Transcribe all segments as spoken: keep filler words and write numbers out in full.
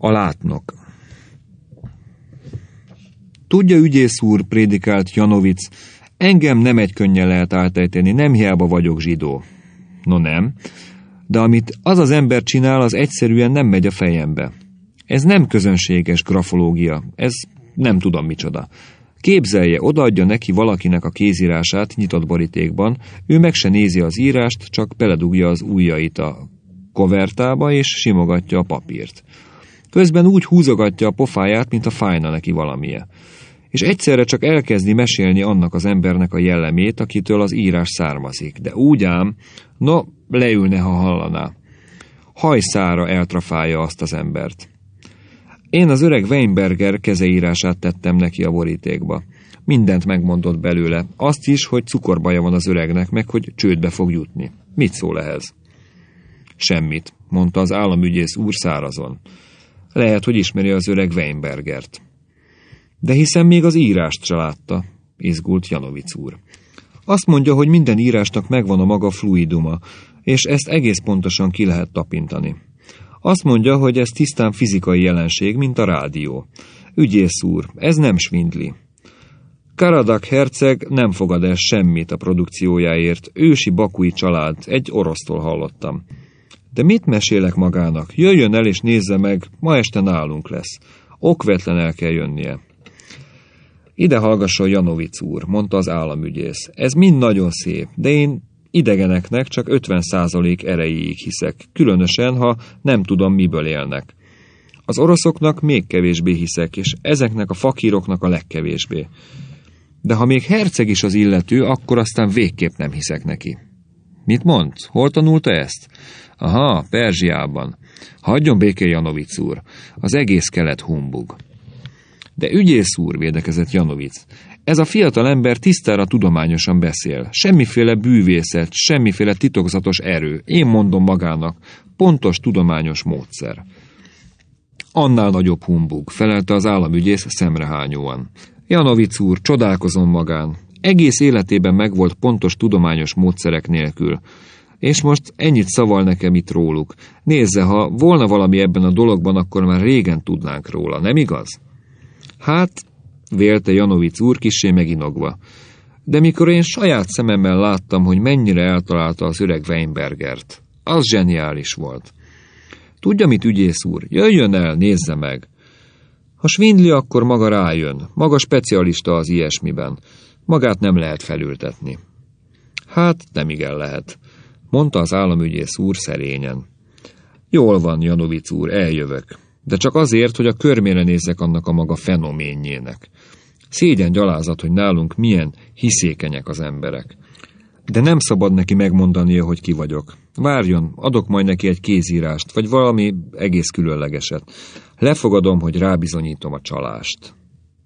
A látnok. Tudja, ügyész úr, prédikált Janovic, engem nem egy könnyen lehet átejteni, nem hiába vagyok zsidó. No nem, de amit az az ember csinál, az egyszerűen nem megy a fejembe. Ez nem közönséges grafológia, ez nem tudom micsoda. Képzelje, odaadja neki valakinek a kézírását nyitott borítékban, ő meg se nézi az írást, csak beledugja az ujjait a kovertába és simogatja a papírt. Közben úgy húzogatja a pofáját, mint a fájna neki valamije. És egyszerre csak elkezdi mesélni annak az embernek a jellemét, akitől az írás származik. De úgy ám, no, leülne, ha hallaná. Hajszára eltrafálja azt az embert. Én az öreg Weinberger kezeírását tettem neki a borítékba. Mindent megmondott belőle. Azt is, hogy cukorbaja van az öregnek, meg hogy csődbe fog jutni. Mit szól ehhez? Semmit, mondta az államügyész úr szárazon. Lehet, hogy ismeri az öreg Weinbergert. De hiszen még az írást se látta, izgult Janovic úr. Azt mondja, hogy minden írásnak megvan a maga fluiduma, és ezt egész pontosan ki lehet tapintani. Azt mondja, hogy ez tisztán fizikai jelenség, mint a rádió. Ügyész úr, ez nem svindli. Karadak herceg nem fogad el semmit a produkciójáért, ősi bakui család, egy orosztól hallottam. De mit mesélek magának? Jöjjön el és nézze meg, ma este nálunk lesz. Okvetlen el kell jönnie. Ide hallgasson, Janovic úr, mondta az államügyész. Ez mind nagyon szép, de én idegeneknek csak ötven százalék erejéig hiszek, különösen, ha nem tudom, miből élnek. Az oroszoknak még kevésbé hiszek, és ezeknek a fakíroknak a legkevésbé. De ha még herceg is az illető, akkor aztán végképp nem hiszek neki. Mit mond? Hol tanulta ezt? Aha, Perzsiában. Hagyjon békén, Janovic úr. Az egész kelet humbug. De ügyész úr, védekezett Janovic, ez a fiatal ember tisztára tudományosan beszél. Semmiféle bűvészet, semmiféle titokzatos erő. Én mondom magának, pontos tudományos módszer. Annál nagyobb humbug, felelte az államügyész szemrehányóan. Janovic úr, csodálkozom magán. Egész életében megvolt pontos tudományos módszerek nélkül. És most ennyit szaval nekem itt róluk. Nézze, ha volna valami ebben a dologban, akkor már régen tudnánk róla, nem igaz? Hát, vélte Janovic úr kissé meginogva. De mikor én saját szememmel láttam, hogy mennyire eltalálta az öreg Weinbergert, az zseniális volt. Tudja mit, ügyész úr? Jöjjön el, nézze meg. Ha svindli, akkor maga rájön. Maga specialista az ilyesmiben. Magát nem lehet felültetni. Hát, nem igen lehet, mondta az államügyész úr szerényen. Jól van, Janovic úr, eljövök. De csak azért, hogy a körmére nézzek annak a maga fenoménjének. Szégyen gyalázat, hogy nálunk milyen hiszékenyek az emberek. De nem szabad neki megmondania, hogy ki vagyok. Várjon, adok majd neki egy kézírást, vagy valami egész különlegeset. Lefogadom, hogy rábizonyítom a csalást.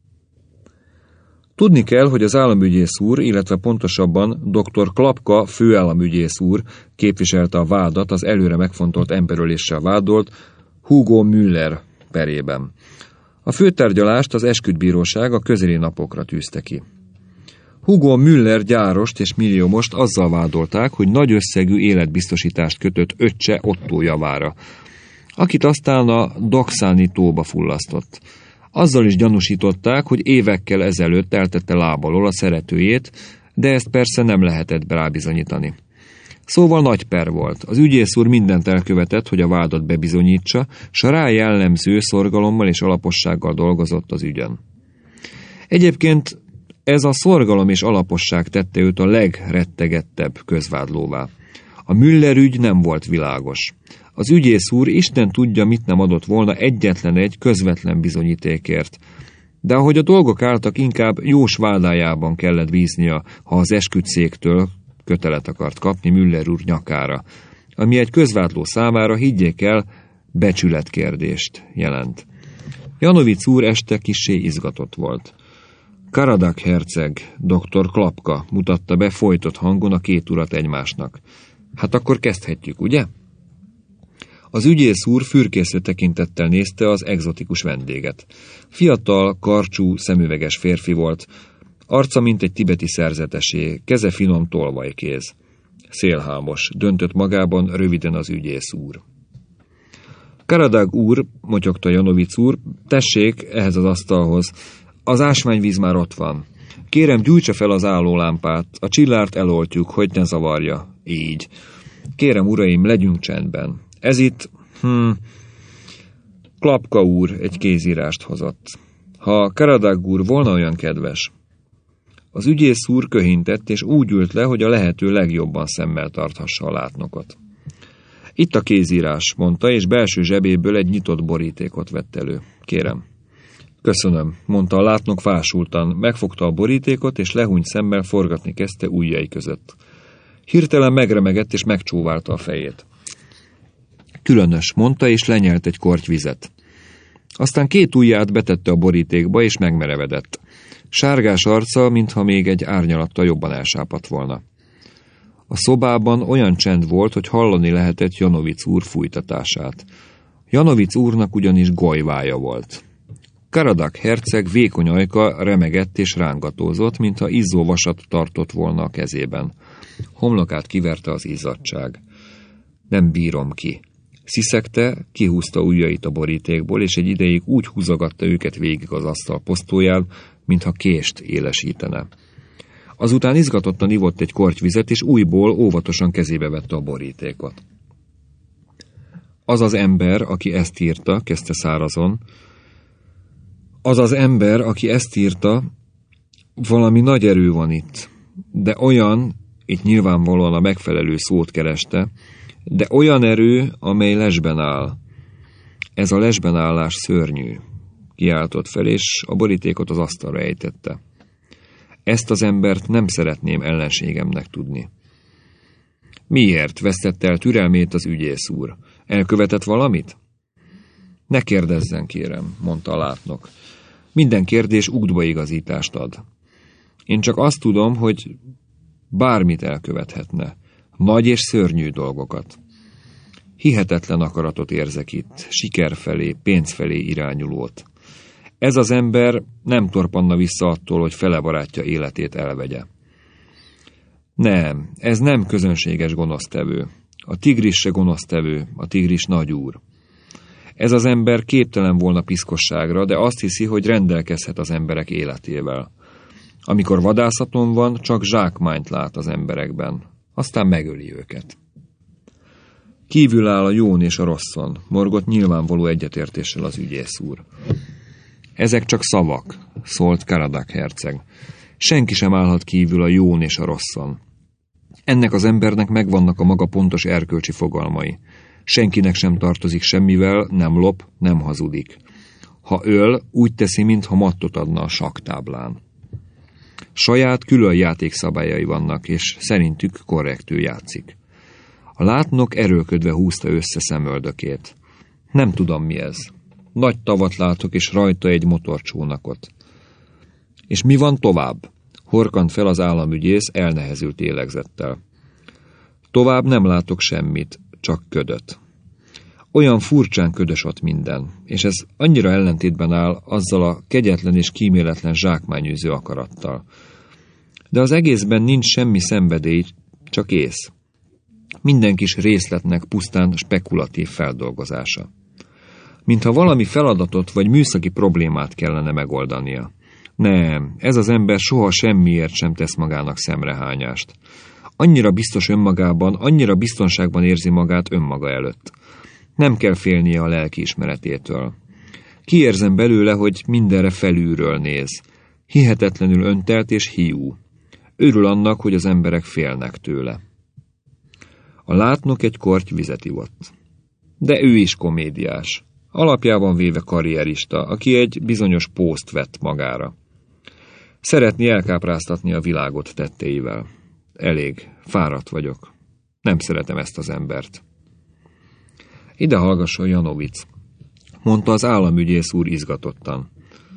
Tudni kell, hogy az államügyész úr, illetve pontosabban doktor Klapka főállamügyész úr képviselte a vádat az előre megfontolt emberöléssel vádolt Hugo Müller perében. A főtárgyalást az esküdtbíróság a közeli napokra tűzte ki. Hugo Müller gyárost és milliómost azzal vádolták, hogy nagy összegű életbiztosítást kötött öccse Otto javára, akit aztán a Dokszáni tóba fullasztott. Azzal is gyanúsították, hogy évekkel ezelőtt eltette láb alól a szeretőjét, de ezt persze nem lehetett rábizonyítani. Szóval nagy per volt. Az ügyész úr mindent elkövetett, hogy a vádat bebizonyítsa, s a rá jellemző szorgalommal és alapossággal dolgozott az ügyön. Egyébként ez a szorgalom és alaposság tette őt a legrettegettebb közvádlóvá. A Müller ügy nem volt világos. Az ügyész úr Isten tudja, mit nem adott volna egyetlen egy közvetlen bizonyítékért. De ahogy a dolgok álltak, inkább jós vádájában kellett bíznia, ha az esküdtszéktől kötelet akart kapni Müller úr nyakára, ami egy közvádló számára, higgyék el, becsületkérdést jelent. Janovic úr este kissé izgatott volt. Karadak herceg, doktor Klapka mutatta be folytott hangon a két urat egymásnak. Hát akkor kezdhetjük, ugye? Az ügyész úr fürkésző tekintettel nézte az egzotikus vendéget. Fiatal, karcsú, szemüveges férfi volt, arca mint egy tibeti szerzetesé, keze finom tolvajkéz. Szélhámos, döntött magában röviden az ügyész úr. Karadag úr, motyogta Janovic úr, tessék ehhez az asztalhoz. Az ásványvíz már ott van. Kérem, gyújtsa fel az állólámpát, a csillárt eloltjuk, hogy ne zavarja. Így. Kérem, uraim, legyünk csendben. Ez itt... Hm... Klapka úr egy kézírást hozott. Ha Karadag úr volna olyan kedves. Az ügyész úr köhintett, és úgy ült le, hogy a lehető legjobban szemmel tarthassa a látnokot. Itt a kézírás, mondta, és belső zsebéből egy nyitott borítékot vett elő. Kérem. Köszönöm, mondta a látnok fásultan, megfogta a borítékot, és lehúnyt szemmel forgatni kezdte ujjai között. Hirtelen megremegett, és megcsóválta a fejét. Különös, mondta, és lenyelt egy korty vizet. Aztán két ujját betette a borítékba, és megmerevedett. Sárgás arca, mintha még egy árnyalattal jobban elsápadt volna. A szobában olyan csend volt, hogy hallani lehetett Janovic úr fújtatását. Janovic úrnak ugyanis gojvája volt. Karadag herceg vékony ajka remegett és rángatózott, mintha izzóvasat tartott volna a kezében. Homlokát kiverte az izzadság. Nem bírom ki. Sziszegte, kihúzta ujjait a borítékból, és egy ideig úgy húzogatta őket végig az asztal posztóján, mintha kést élesítene. Azután izgatottan ivott egy korty vizet, és újból óvatosan kezébe vette a borítékot. Az az ember, aki ezt írta, kezdte szárazon, az az ember, aki ezt írta, valami nagy erő van itt, de olyan, itt nyilvánvalóan a megfelelő szót kereste, de olyan erő, amely lesben áll. Ez a lesben állás szörnyű. Kiáltott fel, és a borítékot az asztalra ejtette. Ezt az embert nem szeretném ellenségemnek tudni. Miért vesztette el türelmét az ügyész úr? Elkövetett valamit? Ne kérdezzen, kérem, mondta a látnok. Minden kérdés útbaigazítást ad. Én csak azt tudom, hogy bármit elkövethetne. Nagy és szörnyű dolgokat. Hihetetlen akaratot érzek itt, siker felé, pénz felé irányulót. Ez az ember nem torpanna vissza attól, hogy fele barátja életét elvegye. Nem, ez nem közönséges gonosztevő. A tigris se gonosztevő, a tigris nagyúr. Ez az ember képtelen volna piszkosságra, de azt hiszi, hogy rendelkezhet az emberek életével. Amikor vadászaton van, csak zsákmányt lát az emberekben. Aztán megöli őket. Kívül áll a jón és a rosszon, morgott nyilvánvaló egyetértéssel az ügyész úr. Ezek csak szavak, szólt Karadag herceg. Senki sem állhat kívül a jón és a rosszon. Ennek az embernek megvannak a maga pontos erkölcsi fogalmai. Senkinek sem tartozik semmivel, nem lop, nem hazudik. Ha öl, úgy teszi, mintha mattot adna a sakktáblán. Saját külön játékszabályai vannak, és szerintük korrektül játszik. A látnok erőlködve húzta össze szemöldökét. Nem tudom, mi ez. Nagy tavat látok, és rajta egy motorcsónakot. És mi van tovább? Horkant fel az államügyész elnehezült lélegzettel. Tovább nem látok semmit, csak ködöt. Olyan furcsán ködös ott minden, és ez annyira ellentétben áll azzal a kegyetlen és kíméletlen zsákmányűző akarattal. De az egészben nincs semmi szenvedély, csak ész. Minden kis részletnek pusztán spekulatív feldolgozása. Mintha valami feladatot vagy műszaki problémát kellene megoldania. Nem, ez az ember soha semmiért sem tesz magának szemrehányást. Annyira biztos önmagában, annyira biztonságban érzi magát önmaga előtt. Nem kell félnie a lelkiismeretétől. Kiérzem belőle, hogy mindenre felülről néz. Hihetetlenül öntelt és hiú. Örül annak, hogy az emberek félnek tőle. A látnok egy korty vizet ivott. De ő is komédiás. Alapjában véve karrierista, aki egy bizonyos pószt vett magára. Szeretné elkápráztatni a világot tetteivel. Elég, fáradt vagyok. Nem szeretem ezt az embert. Ide hallgasson, Janovic, mondta az államügyész úr izgatottan.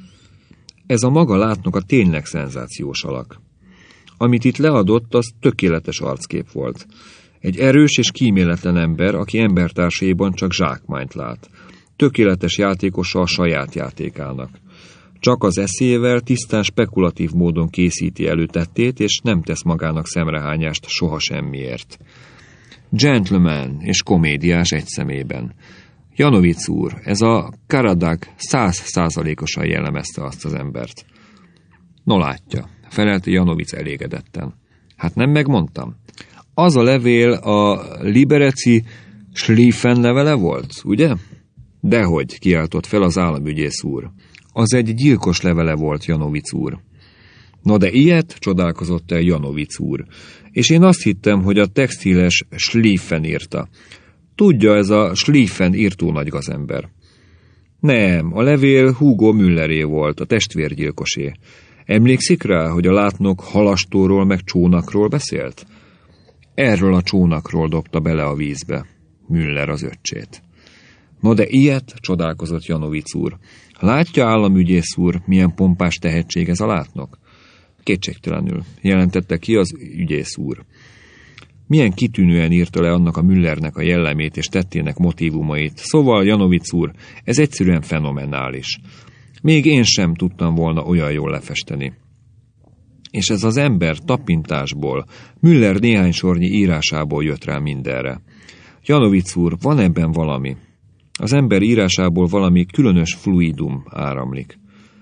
Ez a maga látnoka tényleg szenzációs alak. Amit itt leadott, az tökéletes arckép volt. Egy erős és kíméletlen ember, aki embertársaiban csak zsákmányt lát. Tökéletes játékosa a saját játékának. Csak az eszével tisztán spekulatív módon készíti elő tettét, és nem tesz magának szemrehányást soha semmiért. Gentleman és komédiás egy szemében. Janovic úr, ez a Karadag száz százalékosan jellemezte azt az embert. No látja, felelte Janovic elégedetten. Hát nem megmondtam. Az a levél a Libereci Schlieffen levele volt, ugye? Dehogy, kiáltott fel az államügyész úr. Az egy gyilkos levele volt, Janovic úr. No de ilyet, csodálkozott el Janovic úr. És én azt hittem, hogy a textiles Schlieffen írta. Tudja, ez a Schlieffen írtó nagy gazember. Nem, a levél Hugo Mülleré volt, a testvérgyilkosé. Emlékszik rá, hogy a látnok halastóról meg csónakról beszélt? Erről a csónakról dobta bele a vízbe Müller az öccsét. No de ilyet, csodálkozott Janovic úr. Látja, államügyész úr, milyen pompás tehetség ez a látnok? Kétségtelenül, jelentette ki az ügyész úr. Milyen kitűnően írta le annak a Müllernek a jellemét és tettének motívumait. Szóval, Janovic úr, ez egyszerűen fenomenális. Még én sem tudtam volna olyan jól lefesteni. És ez az ember tapintásból, Müller néhány sornyi írásából jött rá mindenre. Janovic úr, van ebben valami. Az ember írásából valami különös fluidum áramlik.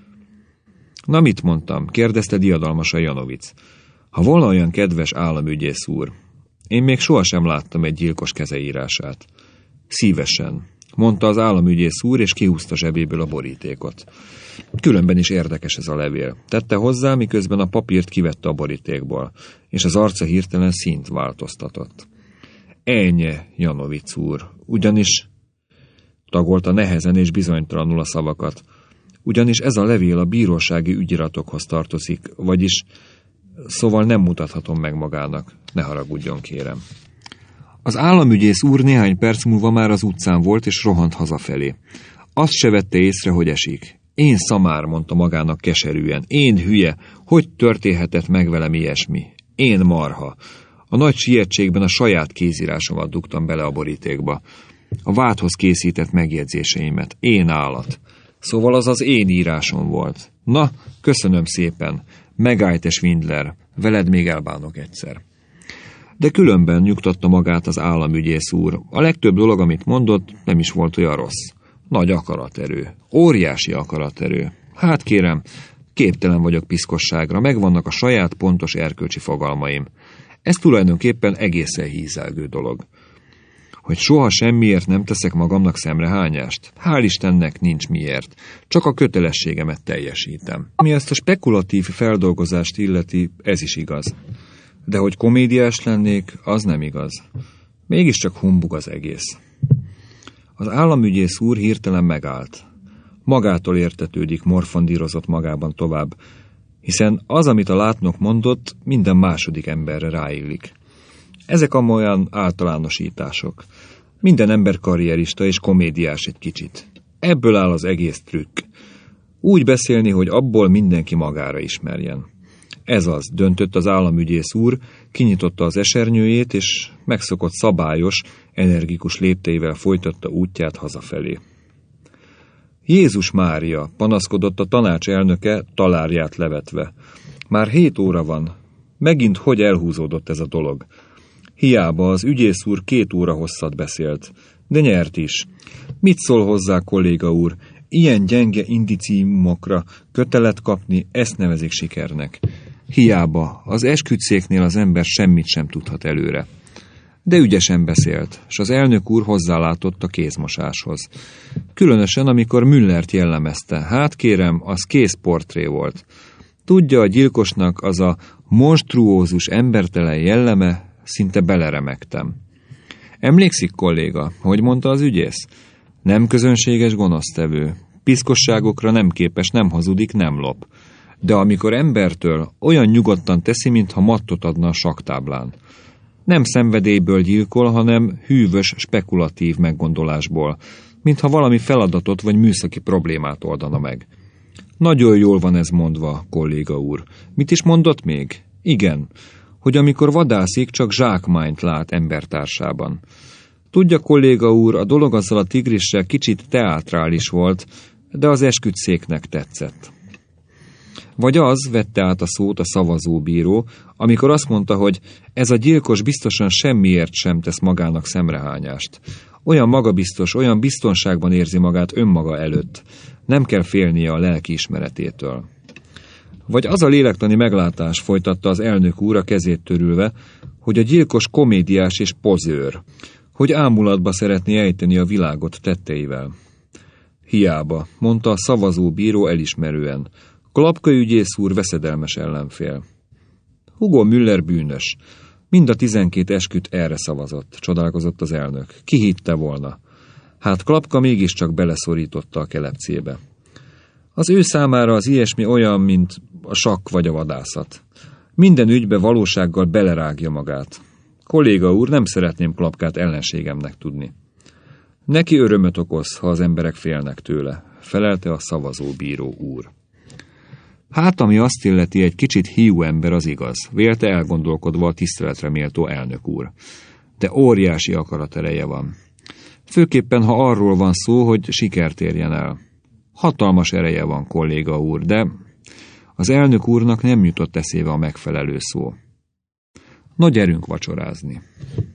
Na, mit mondtam? Kérdezte diadalmasan Janovic. Ha volna olyan kedves államügyész úr, én még sohasem láttam egy gyilkos kezeírását. Szívesen, mondta az államügyész úr, és kihúzta zsebéből a borítékot. Különben is érdekes ez a levél. Tette hozzá, miközben a papírt kivette a borítékból, és az arca hirtelen színt változtatott. Ennyi, Janovic úr, ugyanis... Tagolta nehezen és bizonytalanul a szavakat. Ugyanis ez a levél a bírósági ügyiratokhoz tartozik, vagyis... Szóval nem mutathatom meg magának. Ne haragudjon, kérem. Az államügyész úr néhány perc múlva már az utcán volt, és rohant hazafelé. Azt se vette észre, hogy esik. Én szamár, mondta magának keserűen. Én hülye. Hogy történhetett meg velem ilyesmi? Én marha. A nagy sietségben a saját kézírásomat dugtam bele a borítékba. A vádhoz készített megjegyzéseimet. Én állat. Szóval az az én írásom volt. Na, köszönöm szépen. Megállj, te Schwindler, veled még elbánok egyszer. De különben nyugtatta magát az államügyész úr. A legtöbb dolog, amit mondott, nem is volt olyan rossz. Nagy akaraterő. Óriási akaraterő. Hát kérem, képtelen vagyok piszkosságra, megvannak a saját pontos erkölcsi fogalmaim. Ez tulajdonképpen egészen hízelgő dolog. Hogy soha semmiért nem teszek magamnak szemrehányást? Hál' Istennek nincs miért. Csak a kötelességemet teljesítem. Ami ezt a spekulatív feldolgozást illeti, ez is igaz. De hogy komédiás lennék, az nem igaz. Mégiscsak humbug az egész. Az államügyész úr hirtelen megállt. Magától értetődik, morfondírozott magában tovább, hiszen az, amit a látnok mondott, minden második emberre ráillik. Ezek amolyan általánosítások. Minden ember karrierista és komédiás egy kicsit. Ebből áll az egész trükk. Úgy beszélni, hogy abból mindenki magára ismerjen. Ez az, döntött az államügyész úr, kinyitotta az esernyőjét, és megszokott szabályos, energikus lépteivel folytatta útját hazafelé. Jézus Mária, panaszkodott a tanács elnöke, talárját levetve. Már hét óra van. Megint hogy elhúzódott ez a dolog? Hiába az ügyész úr két óra hosszat beszélt, de nyert is. Mit szól hozzá, kolléga úr? Ilyen gyenge indiciumokra kötelet kapni, ezt nevezik sikernek. Hiába, az esküdtszéknél az ember semmit sem tudhat előre. De ügyesen beszélt, s az elnök úr hozzálátott a kézmosáshoz. Különösen, amikor Müllert jellemezte. Hát kérem, az kész portré volt. Tudja, a gyilkosnak az a monstruózus embertelen jelleme, szinte beleremegtem. Emlékszik, kolléga, hogy mondta az ügyész? Nem közönséges gonosztevő. Piszkosságokra nem képes, nem hazudik, nem lop. De amikor embertől olyan nyugodtan teszi, mintha mattot adna a saktáblán. Nem szenvedélyből gyilkol, hanem hűvös, spekulatív meggondolásból, mintha valami feladatot vagy műszaki problémát oldana meg. Nagyon jól van ez mondva, kolléga úr. Mit is mondott még? Igen, hogy amikor vadászik, csak zsákmányt lát embertársában. Tudja, kolléga úr, a dolog azzal a tigrissel kicsit teátrális volt, de az esküdtszéknek tetszett. Vagy az, vette át a szót a szavazóbíró, amikor azt mondta, hogy ez a gyilkos biztosan semmiért sem tesz magának szemrehányást. Olyan magabiztos, olyan biztonságban érzi magát önmaga előtt. Nem kell félnie a lelki ismeretétől. Vagy az a lélektani meglátás, folytatta az elnök úr a kezét törülve, hogy a gyilkos komédiás és pozőr, hogy ámulatba szeretné ejteni a világot tetteivel. Hiába, mondta a szavazó bíró elismerően. Klapka ügyész úr veszedelmes ellenfél. Hugo Müller bűnös. Mind a tizenkét esküt erre szavazott, csodálkozott az elnök. Ki hitte volna? Hát Klapka mégiscsak beleszorította a kelepcébe. Az ő számára az ilyesmi olyan, mint a sakk vagy a vadászat. Minden ügybe valósággal belerágja magát. Kolléga úr, nem szeretném Klapkát ellenségemnek tudni. Neki örömöt okoz, ha az emberek félnek tőle, felelte a szavazóbíró úr. Hát, ami azt illeti, egy kicsit hiú ember, az igaz, vélte elgondolkodva a tiszteletre méltó elnök úr. De óriási akaratereje van. Főképpen, ha arról van szó, hogy sikert érjen el. Hatalmas ereje van, kolléga úr, de az elnök úrnak nem jutott eszébe a megfelelő szó. No, gyerünk vacsorázni.